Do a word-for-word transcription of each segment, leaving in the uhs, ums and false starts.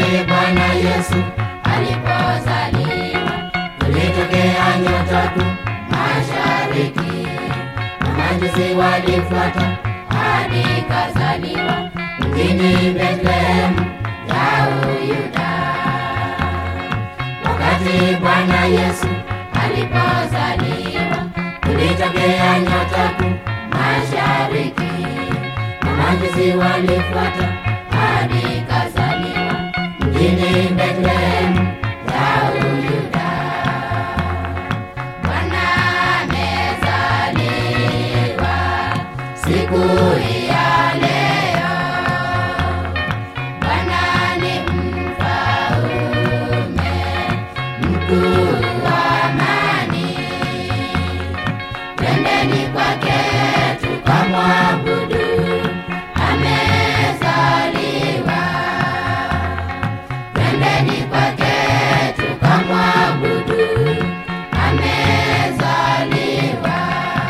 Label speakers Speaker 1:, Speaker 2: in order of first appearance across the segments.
Speaker 1: Bwana Yesu alipozaliwa, kulitokea nyota kuu mashariki, na majusi walifuata hadi kazaliwa mjini Bethlehem ya Uyuda. Wakati Bwana Yesu alipozaliwa, kulitokea nyota kuu mashariki, na majusi walifuata hadi kazaliwa mjini Bethlehem ya Uyuda. Bwana amezaliwa siku ya leo, Bwana ni mfalme mkuu wa amani. Twendeni kwake tukamwabudu, amezaliwa. Twendeni kwake tukamwabudu, amezaliwa.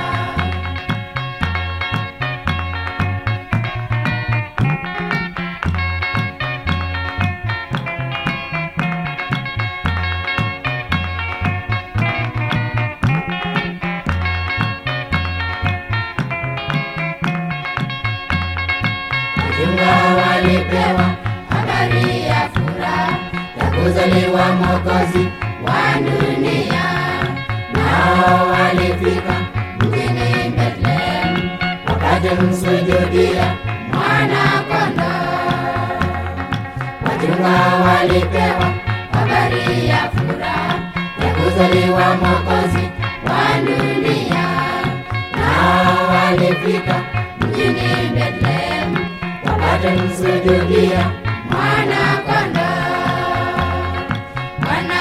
Speaker 1: Wajumbe walipewa habari ya furaha ya kuzaliwa Mwokozi wa dunia, nao walifika mjini Bethlehem wakamsujudia Mwana-Kondoo. Wajumbe walipewa habari ya furaha ya kuzaliwa Mwokozi wa dunia, nao walifika mjini Bethlehem wakamsujudia Mwana-Kondoo. Bwana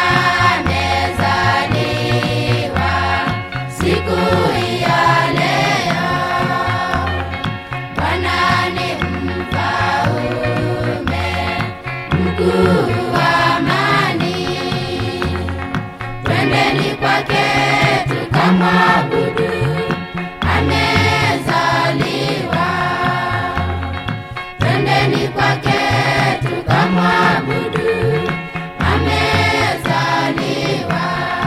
Speaker 1: amezaliwa siku ya leo, Bwana ni mfalme mkuu wa amani. Twendeni kwake tukamwabudu, amezaliwa. Twendeni kwake tukamwabudu, amezaliwa.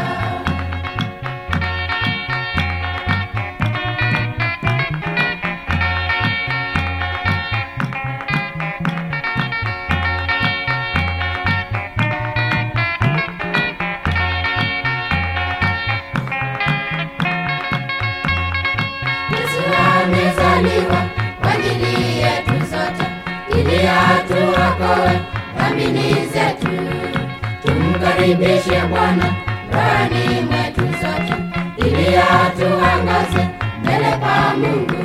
Speaker 1: Yesu amezaliwa kwa ajili yetu sote, ili atuokoe dhambi zetu. Tumkaribishe Bwana rohoni mwetu sote, ili atuangaze mbele pa Mungu.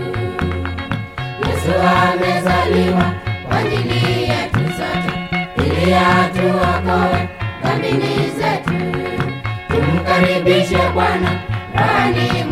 Speaker 1: Yesu amezaliwa kwa ajili yetu sote, ili atuokoe dhambi zetu. Tumkaribishe Bwana rohoni